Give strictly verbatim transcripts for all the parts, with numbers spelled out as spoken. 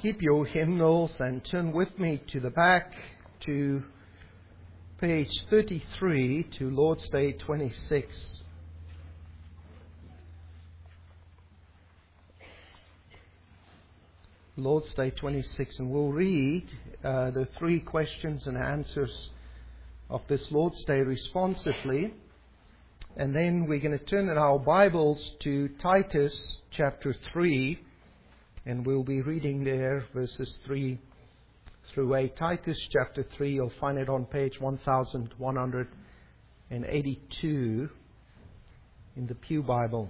keep your hymnals and turn with me to the back to page thirty-three to Lord's Day twenty-six. Lord's Day twenty-six, and we'll read uh, the three questions and answers of this Lord's Day responsively. And then we're going to turn in our Bibles to Titus chapter three, and we'll be reading there verses three through eight. Titus chapter three, you'll find it on page one thousand one hundred eighty-two in the Pew Bibles.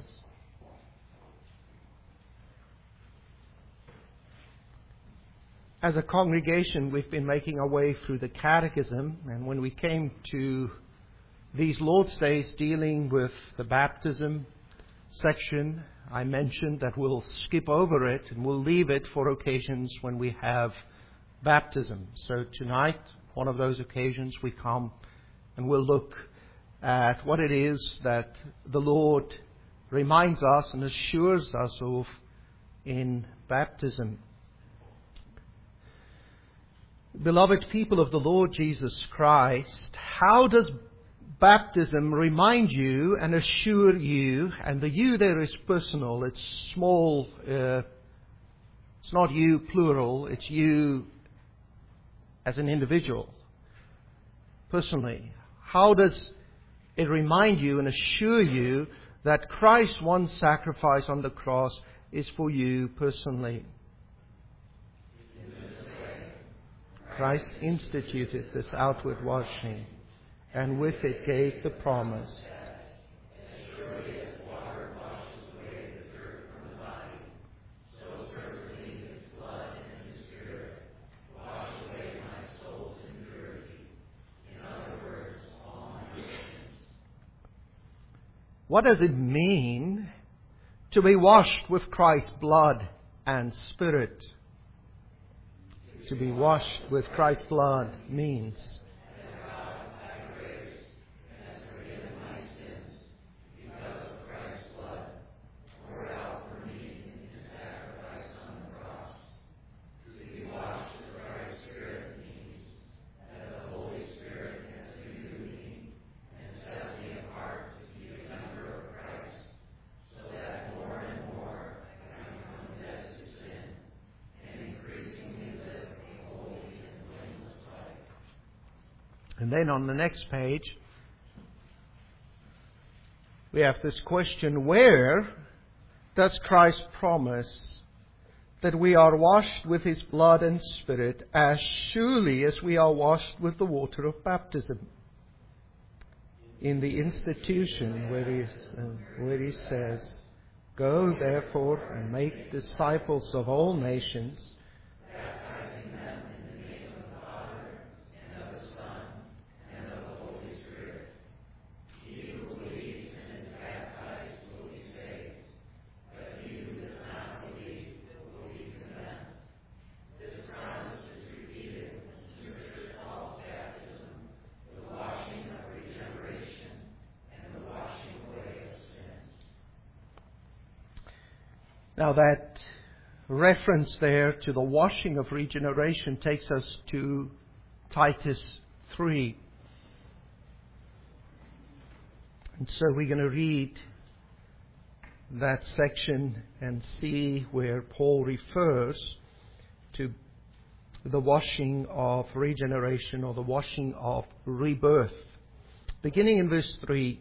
As a congregation, we've been making our way through the Catechism, and when we came to these Lord's Days dealing with the baptism section, I mentioned that we'll skip over it and we'll leave it for occasions when we have baptism. So tonight, one of those occasions, we come and we'll look at what it is that the Lord reminds us and assures us of in baptism. Beloved people of the Lord Jesus Christ, how does baptism remind you and assure you, and the you there is personal, it's small, uh, it's not you plural, it's you as an individual, personally. How does it remind you and assure you that Christ's one sacrifice on the cross is for you personally? Christ instituted this outward washing, and with it gave the promise. What does it mean to be washed with Christ's blood and Spirit? To be washed with Christ's blood means And then on the next page, we have this question: where does Christ promise that we are washed with His blood and Spirit as surely as we are washed with the water of baptism? In the institution where He, uh, where he says, "Go therefore and make disciples of all nations, Now that reference there to the washing of regeneration takes us to Titus three. And so we're going to read that section and see where Paul refers to the washing of regeneration or the washing of rebirth. Beginning in verse three.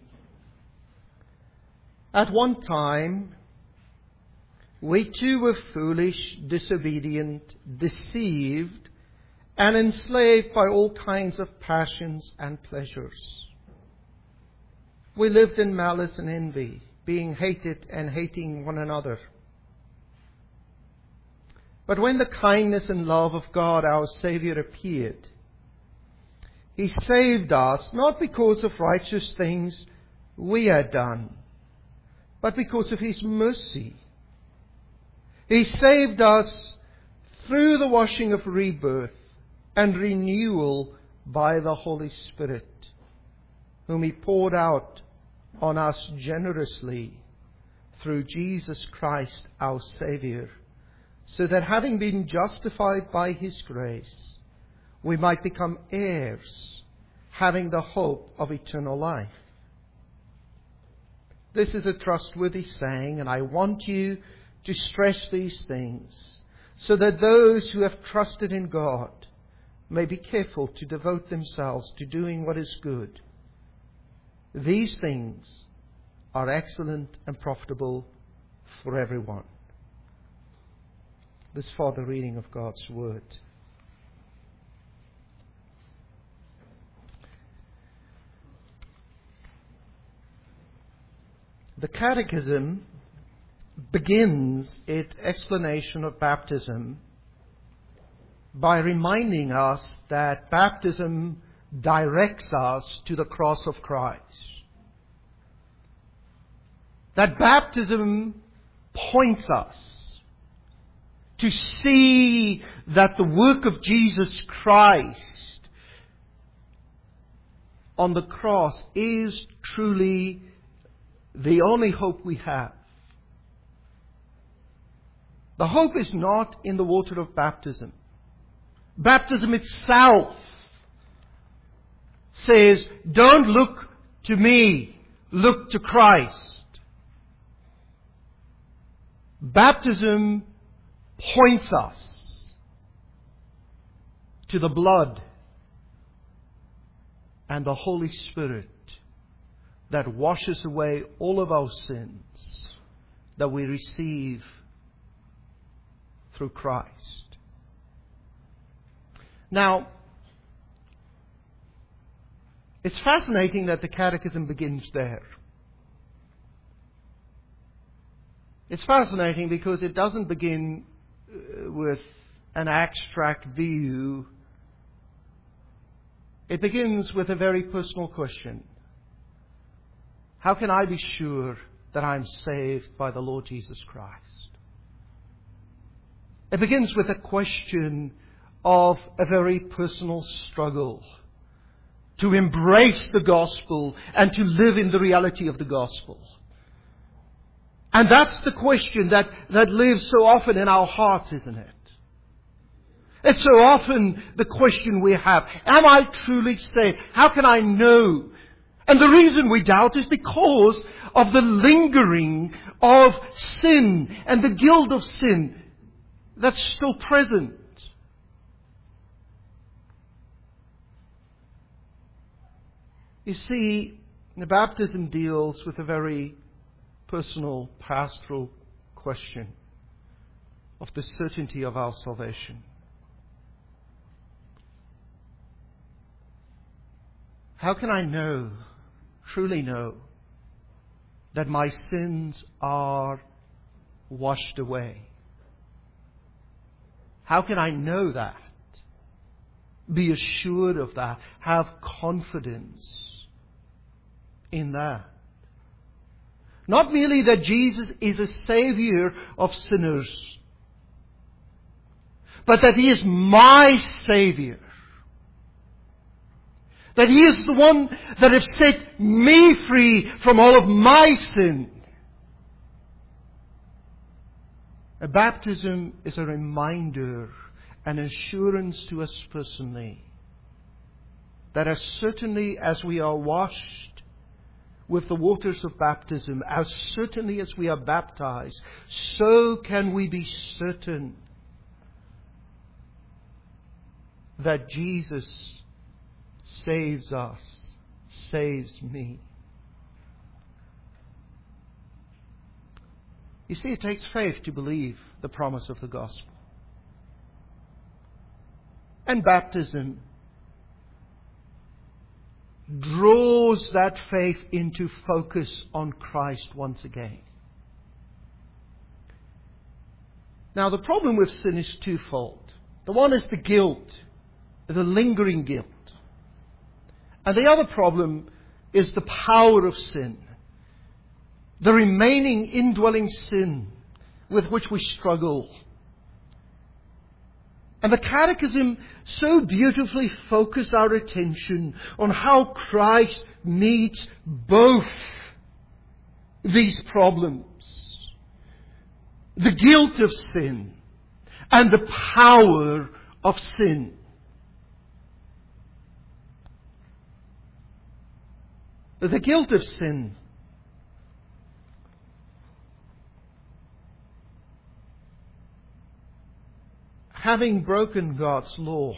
At one time, we too were foolish, disobedient, deceived, and enslaved by all kinds of passions and pleasures. We lived in malice and envy, being hated and hating one another. But when the kindness and love of God our Saviour appeared, He saved us not because of righteous things we had done, but because of His mercy. He saved us through the washing of rebirth and renewal by the Holy Spirit, whom He poured out on us generously through Jesus Christ our Saviour, so that having been justified by His grace, we might become heirs, having the hope of eternal life. This is a trustworthy saying, and I want you to stress these things, so that those who have trusted in God may be careful to devote themselves to doing what is good. These things are excellent and profitable for everyone. This for the reading of God's Word. The Catechism begins its explanation of baptism by reminding us that baptism directs us to the cross of Christ. That baptism points us to see that the work of Jesus Christ on the cross is truly the only hope we have. The hope is not in the water of baptism. Baptism itself says, don't look to me, look to Christ. Baptism points us to the blood and the Holy Spirit that washes away all of our sins that we receive through Christ. Now, it's fascinating that the Catechism begins there. It's fascinating because it doesn't begin with an abstract view. It begins with a very personal question. How can I be sure that I'm saved by the Lord Jesus Christ? It begins with a question of a very personal struggle to embrace the gospel and to live in the reality of the gospel. And that's the question that, that lives so often in our hearts, isn't it? It's so often the question we have. Am I truly saved? How can I know? And the reason we doubt is because of the lingering of sin and the guilt of sin that's still present. You see, the baptism deals with a very personal, pastoral question of the certainty of our salvation. How can I know, truly know, that my sins are washed away? How can I know that? Be assured of that. Have confidence in that. Not merely that Jesus is a Savior of sinners, but that He is my Savior. That He is the one that has set me free from all of my sin. A baptism is a reminder, an assurance to us personally, that as certainly as we are washed with the waters of baptism, as certainly as we are baptized, so can we be certain that Jesus saves us, saves me. You see, it takes faith to believe the promise of the gospel. And baptism draws that faith into focus on Christ once again. Now, the problem with sin is twofold. The one is the guilt, the lingering guilt. And the other problem is the power of sin, the remaining indwelling sin with which we struggle. And the Catechism so beautifully focuses our attention on how Christ meets both these problems. The guilt of sin and the power of sin. The guilt of sin. Having broken God's law,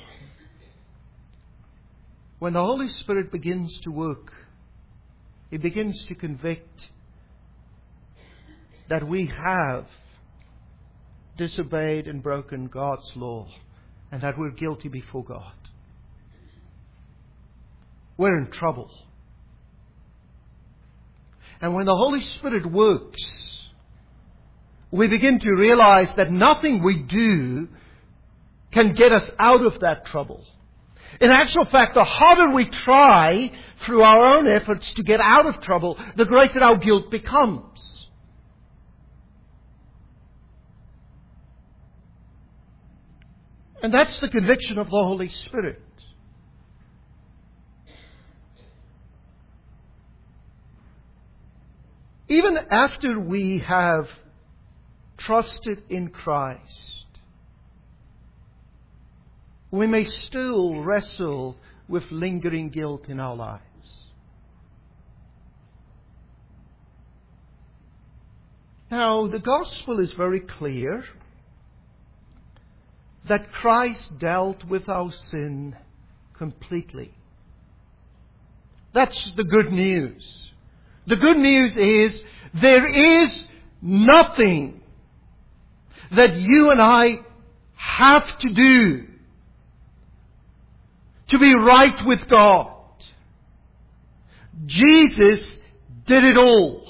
when the Holy Spirit begins to work, He begins to convict that we have disobeyed and broken God's law and that we're guilty before God. We're in trouble. And when the Holy Spirit works, we begin to realize that nothing we do can get us out of that trouble. In actual fact, the harder we try through our own efforts to get out of trouble, the greater our guilt becomes. And that's the conviction of the Holy Spirit. Even after we have trusted in Christ, we may still wrestle with lingering guilt in our lives. Now, the gospel is very clear that Christ dealt with our sin completely. That's the good news. The good news is there is nothing that you and I have to do to be right with God. Jesus did it all.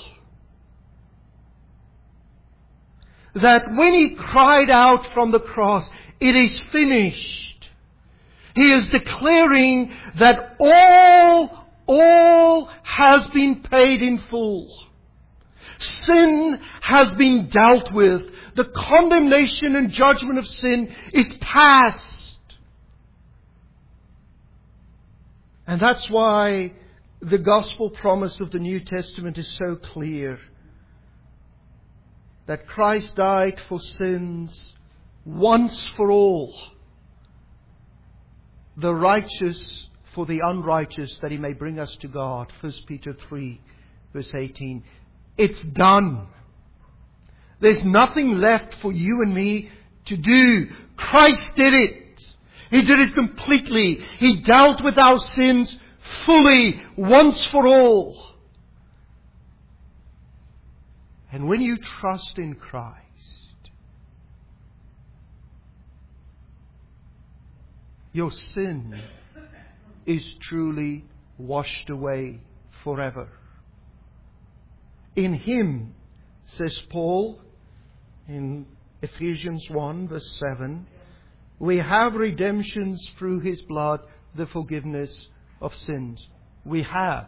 That when He cried out from the cross, "It is finished," He is declaring that all, all has been paid in full. Sin has been dealt with. The condemnation and judgment of sin is past. And that's why the gospel promise of the New Testament is so clear. That Christ died for sins once for all. The righteous for the unrighteous, that He may bring us to God. First Peter three, verse eighteen. It's done. There's nothing left for you and me to do. Christ did it. He did it completely. He dealt with our sins fully, once for all. And when you trust in Christ, your sin is truly washed away forever. In Him, says Paul in Ephesians one, verse seven, we have redemptions through His blood, the forgiveness of sins. We have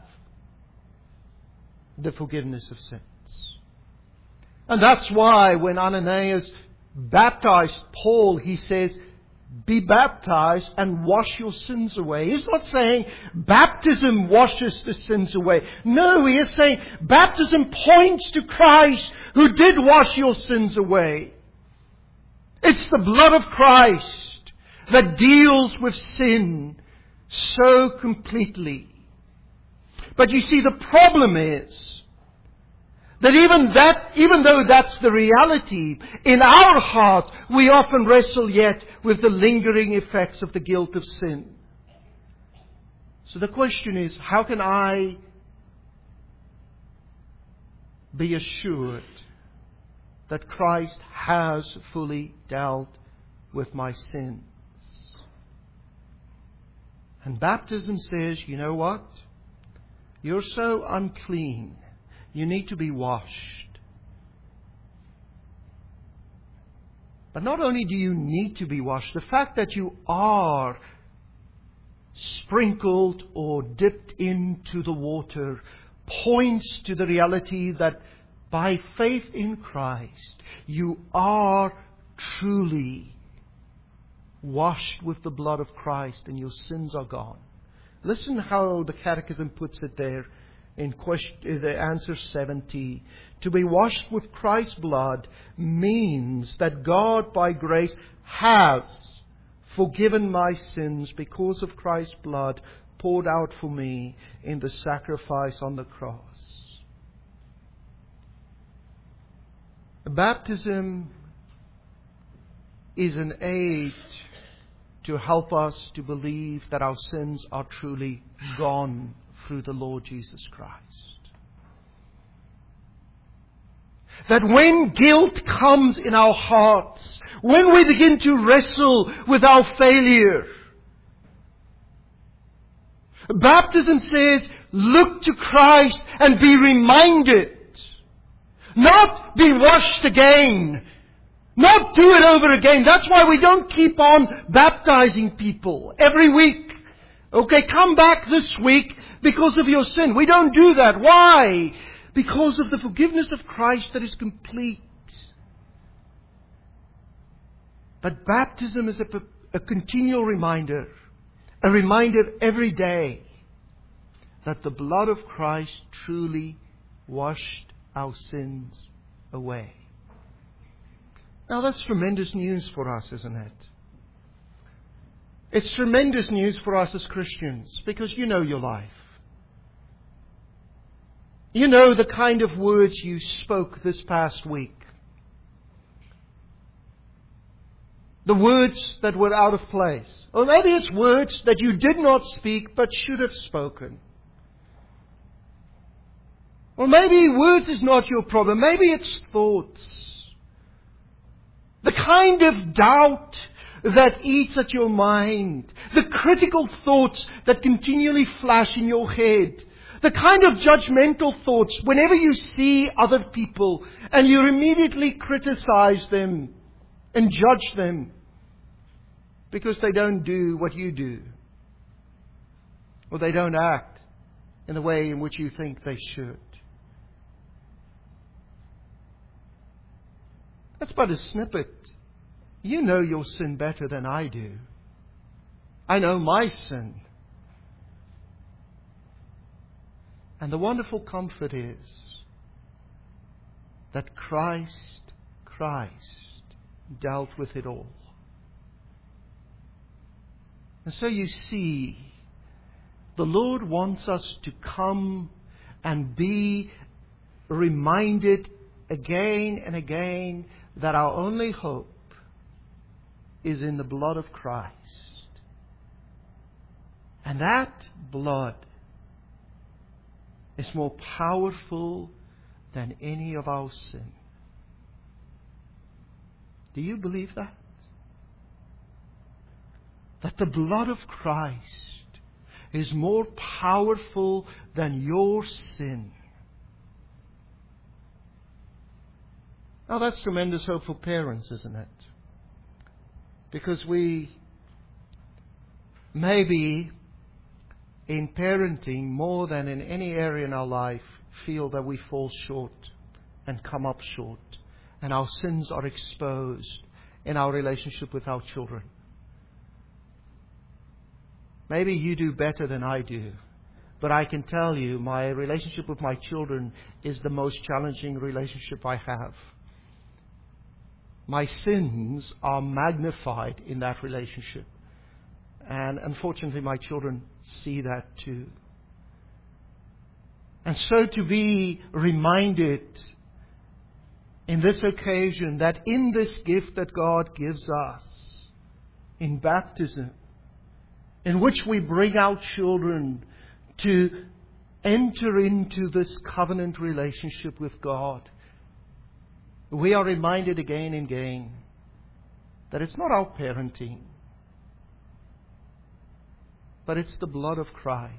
the forgiveness of sins. And that's why when Ananias baptized Paul, he says, "Be baptized and wash your sins away." He's not saying baptism washes the sins away. No, he is saying baptism points to Christ who did wash your sins away. It's the blood of Christ that deals with sin so completely. But you see, the problem is that even that, even though that's the reality, in our hearts we often wrestle yet with the lingering effects of the guilt of sin. So the question is, how can I be assured that Christ has fully dealt with my sins? And baptism says, you know what? You're so unclean. You need to be washed. But not only do you need to be washed, the fact that you are sprinkled or dipped into the water points to the reality that by faith in Christ, you are truly washed with the blood of Christ and your sins are gone. Listen how the Catechism puts it there In question, the answer seventy. To be washed with Christ's blood means that God by grace has forgiven my sins because of Christ's blood poured out for me in the sacrifice on the cross. Baptism is an aid to help us to believe that our sins are truly gone through the Lord Jesus Christ. That when guilt comes in our hearts, when we begin to wrestle with our failure, baptism says, look to Christ and be reminded. Not be washed again. Not do it over again. That's why we don't keep on baptizing people every week. Okay, come back this week because of your sin. We don't do that. Why? Because of the forgiveness of Christ that is complete. But baptism is a, a continual reminder, a reminder every day that the blood of Christ truly washed our sins away. Now that's tremendous news for us, isn't it? It's tremendous news for us as Christians because you know your life. You know the kind of words you spoke this past week. The words that were out of place. Or maybe it's words that you did not speak but should have spoken. Or maybe words is not your problem. Maybe it's thoughts. The kind of doubt that eats at your mind. The critical thoughts that continually flash in your head. The kind of judgmental thoughts whenever you see other people and you immediately criticize them and judge them because they don't do what you do. Or they don't act in the way in which you think they should. That's but a snippet. You know your sin better than I do. I know my sin. And the wonderful comfort is that Christ, Christ dealt with it all. And so you see, the Lord wants us to come and be reminded again and again that our only hope is in the blood of Christ. And that blood is more powerful than any of our sin. Do you believe that? That the blood of Christ is more powerful than your sin. Now that's tremendous hope for parents, isn't it? Because we maybe in parenting more than in any area in our life feel that we fall short and come up short. And our sins are exposed in our relationship with our children. Maybe you do better than I do. But I can tell you, my relationship with my children is the most challenging relationship I have. My sins are magnified in that relationship. And unfortunately, my children see that too. And so to be reminded in this occasion that in this gift that God gives us, in baptism, in which we bring our children to enter into this covenant relationship with God, we are reminded again and again that it's not our parenting, but it's the blood of Christ.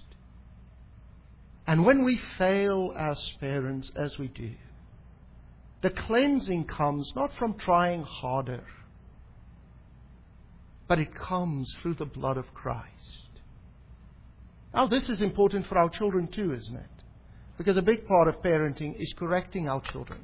And when we fail as parents, as we do, the cleansing comes not from trying harder, but it comes through the blood of Christ. Now, this is important for our children too, isn't it? Because a big part of parenting is correcting our children.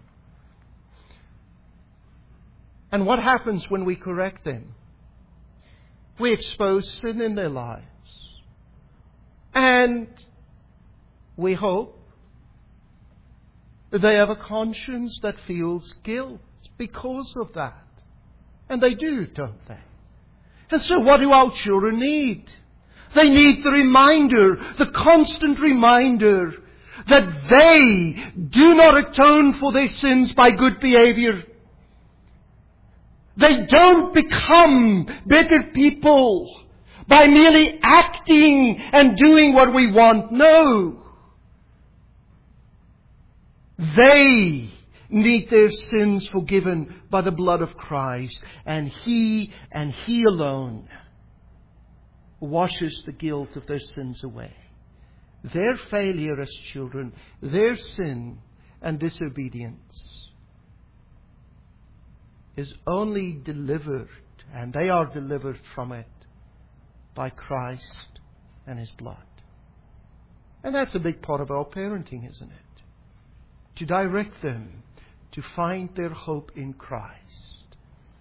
And what happens when we correct them? We expose sin in their lives. And we hope They have a conscience that feels guilt because of that. And they do, don't they? And so what do our children need? They need the reminder, the constant reminder, that they do not atone for their sins by good behavior. They don't become better people by merely acting and doing what we want. No. They need their sins forgiven by the blood of Christ. And He and He alone washes the guilt of their sins away. Their failure as children, their sin and disobedience is only delivered, and they are delivered from it, by Christ and His blood. And that's a big part of our parenting, isn't it? To direct them to find their hope in Christ.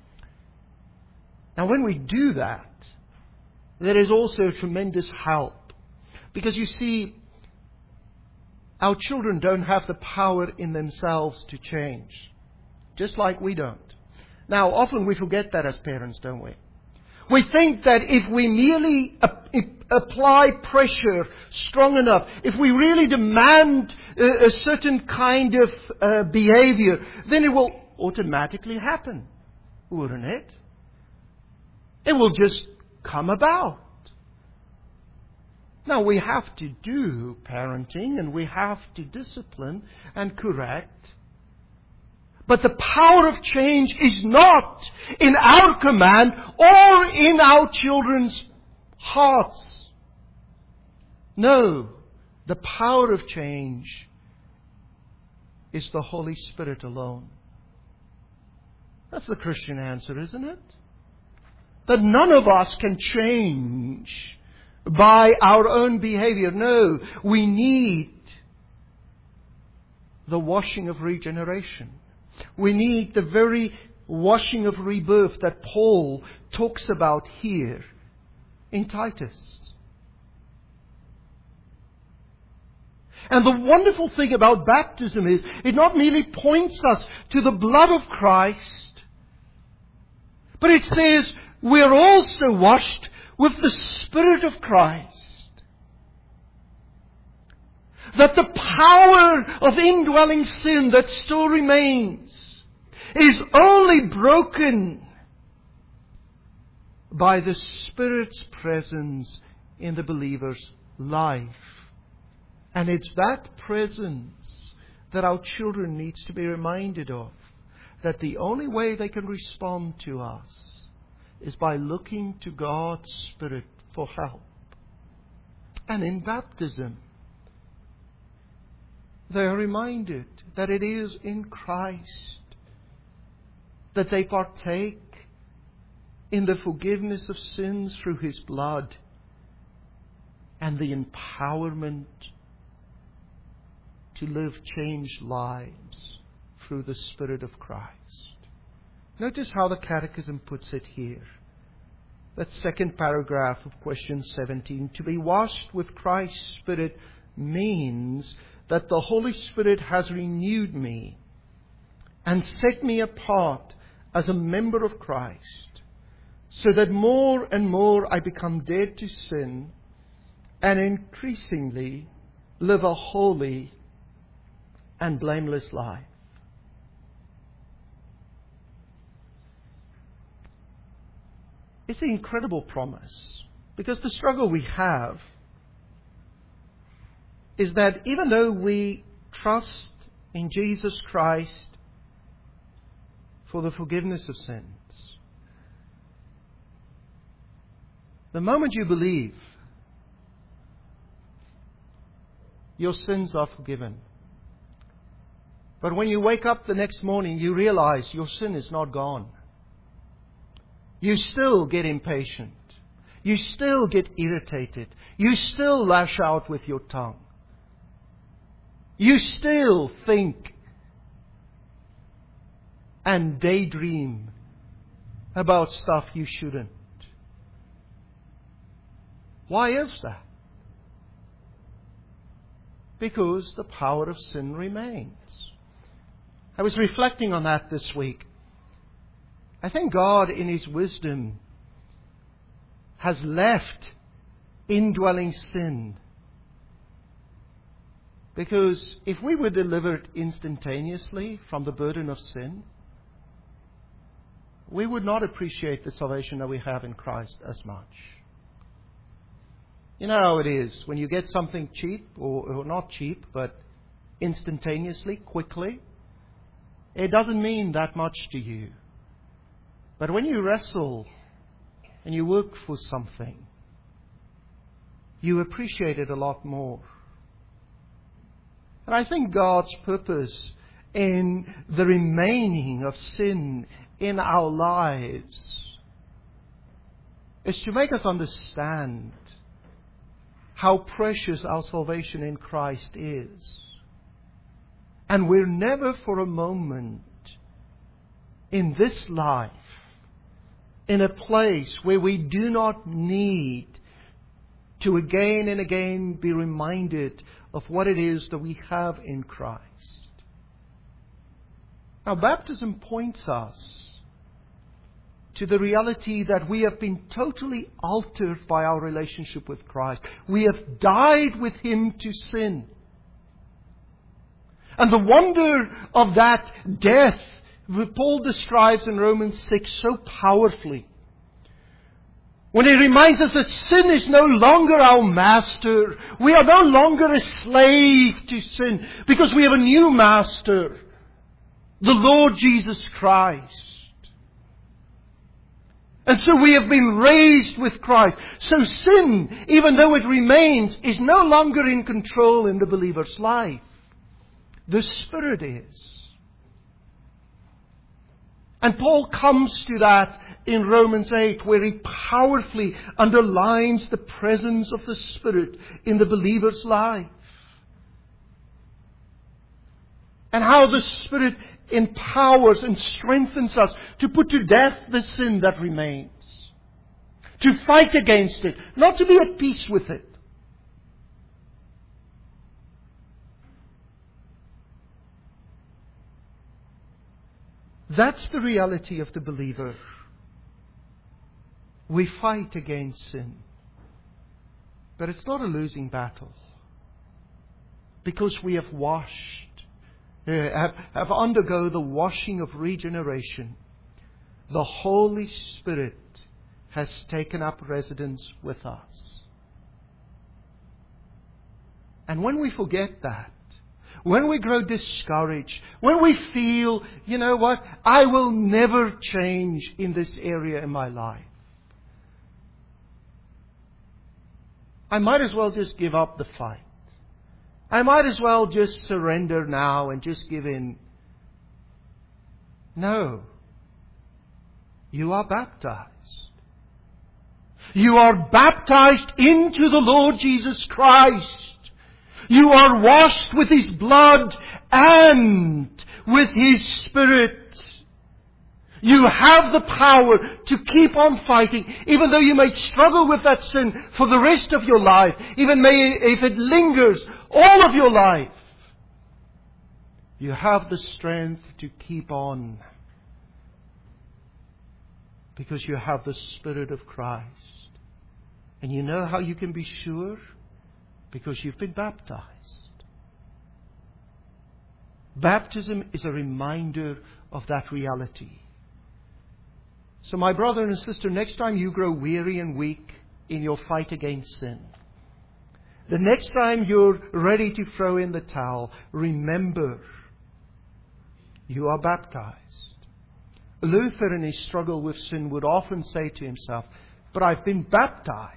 Now, when we do that, there is also tremendous help. Because you see, our children don't have the power in themselves to change. Just like we don't. Now, often we forget that as parents, don't we? We think that if we merely ap- apply pressure strong enough, if we really demand a, a certain kind of uh, behavior, then it will automatically happen, wouldn't it? It will just come about. Now, we have to do parenting and we have to discipline and correct. But the power of change is not in our command or in our children's hearts. No, the power of change is the Holy Spirit alone. That's the Christian answer, isn't it? That none of us can change by our own behavior. No, we need the washing of regeneration. We need the very washing of rebirth that Paul talks about here in Titus. And the wonderful thing about baptism is it not merely points us to the blood of Christ, but it says we're also washed with the Spirit of Christ. That the power of indwelling sin that still remains is only broken by the Spirit's presence in the believer's life. And it's that presence that our children needs to be reminded of. That the only way they can respond to us is by looking to God's Spirit for help. And in baptism, they are reminded that it is in Christ that they partake in the forgiveness of sins through His blood and the empowerment to live changed lives through the Spirit of Christ. Notice how the Catechism puts it here. That second paragraph of question seventeen. To be washed with Christ's Spirit means that the Holy Spirit has renewed me and set me apart as a member of Christ, so that more and more I become dead to sin and increasingly live a holy and blameless life. It's an incredible promise, because the struggle we have is that even though we trust in Jesus Christ for the forgiveness of sins, the moment you believe, your sins are forgiven. But when you wake up the next morning, you realize your sin is not gone. You still get impatient. You still get irritated. You still lash out with your tongue. You still think and daydream about stuff you shouldn't. Why is that? Because the power of sin remains. I was reflecting on that this week. I think God, in His wisdom, has left indwelling sin. Because if we were delivered instantaneously from the burden of sin, we would not appreciate the salvation that we have in Christ as much. You know how it is when you get something cheap, or, or not cheap, but instantaneously, quickly. It doesn't mean that much to you. But when you wrestle and you work for something, you appreciate it a lot more. And I think God's purpose in the remaining of sin in our lives is to make us understand how precious our salvation in Christ is. And we're never for a moment in this life in a place where we do not need to again and again be reminded of what it is that we have in Christ. Now, baptism points us to the reality that we have been totally altered by our relationship with Christ. We have died with Him to sin. And the wonder of that death, Paul describes in Romans six so powerfully. When he reminds us that sin is no longer our master. We are no longer a slave to sin, because we have a new master, the Lord Jesus Christ. And so we have been raised with Christ. So sin, even though it remains, is no longer in control in the believer's life. The Spirit is. And Paul comes to that in Romans eight, where he powerfully underlines the presence of the Spirit in the believer's life. And how the Spirit empowers and strengthens us to put to death the sin that remains. To fight against it, not to be at peace with it. That's the reality of the believer. We fight against sin. But it's not a losing battle. Because we have washed, uh, have, have undergone the washing of regeneration. The Holy Spirit has taken up residence with us. And when we forget that, when we grow discouraged, when we feel, you know what, I will never change in this area in my life, I might as well just give up the fight. I might as well just surrender now and just give in. No. You are baptized. You are baptized into the Lord Jesus Christ. You are washed with His blood and with His Spirit. You have the power to keep on fighting, even though you may struggle with that sin for the rest of your life, even may if it lingers all of your life. You have the strength to keep on, because you have the Spirit of Christ. And you know how you can be sure? Because you've been baptized. Baptism is a reminder of that reality. So my brother and sister, next time you grow weary and weak in your fight against sin, the next time you're ready to throw in the towel, remember, you are baptized. Luther, in his struggle with sin, would often say to himself, but I've been baptized.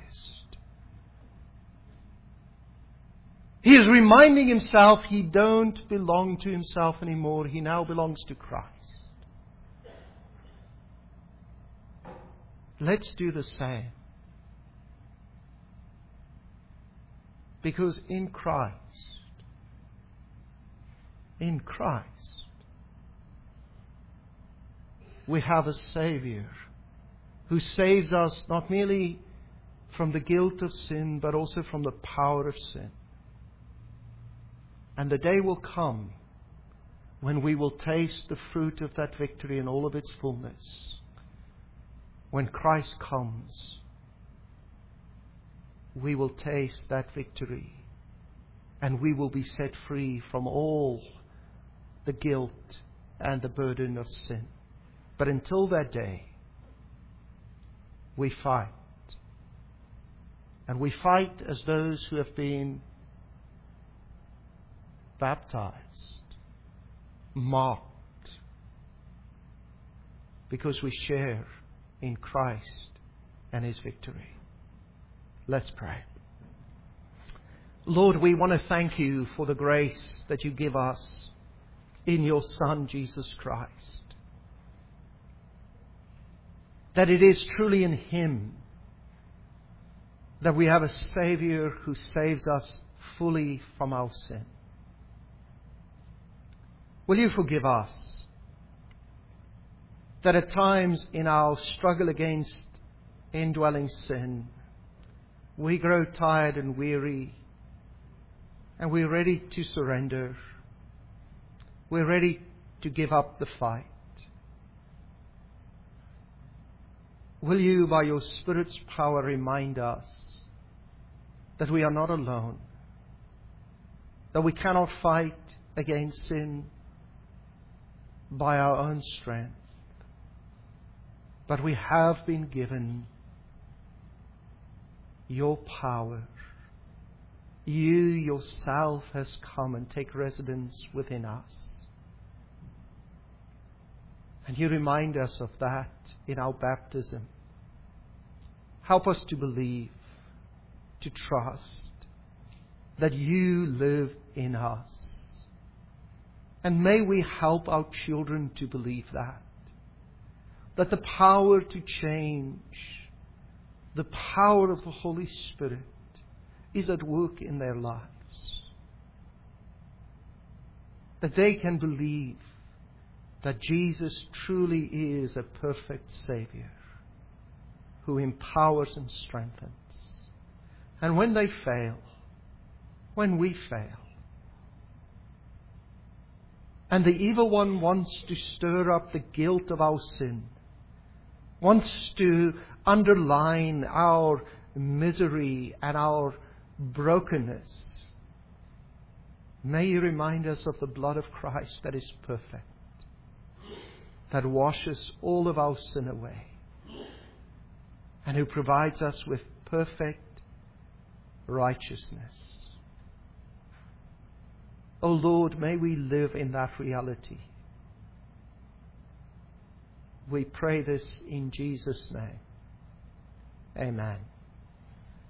He is reminding himself he don't belong to himself anymore. He now belongs to Christ. Let's do the same. Because in Christ, in Christ, we have a Savior who saves us not merely from the guilt of sin, but also from the power of sin. And the day will come when we will taste the fruit of that victory in all of its fullness, when Christ comes, we will taste that victory and we will be set free from all the guilt and the burden of sin. But until that day, we fight. And we fight as those who have been baptized, marked, because we share in Christ and His victory. Let's pray. Lord, we want to thank You for the grace that You give us in Your Son, Jesus Christ. That it is truly in Him that we have a Savior who saves us fully from our sin. Will You forgive us that at times in our struggle against indwelling sin, we grow tired and weary, and we're ready to surrender. We're ready to give up the fight. Will You, by Your Spirit's power, remind us that we are not alone, that we cannot fight against sin by our own strength, but we have been given Your power. You Yourself has come and take residence within us. And You remind us of that in our baptism. Help us to believe, to trust that You live in us. And may we help our children to believe that. That the power to change, the power of the Holy Spirit is at work in their lives. That they can believe that Jesus truly is a perfect Savior who empowers and strengthens. And when they fail, when we fail, and the evil one wants to stir up the guilt of our sin, wants to underline our misery and our brokenness, may You remind us of the blood of Christ that is perfect, that washes all of our sin away, and who provides us with perfect righteousness. O Lord, may we live in that reality. We pray this in Jesus' name. Amen.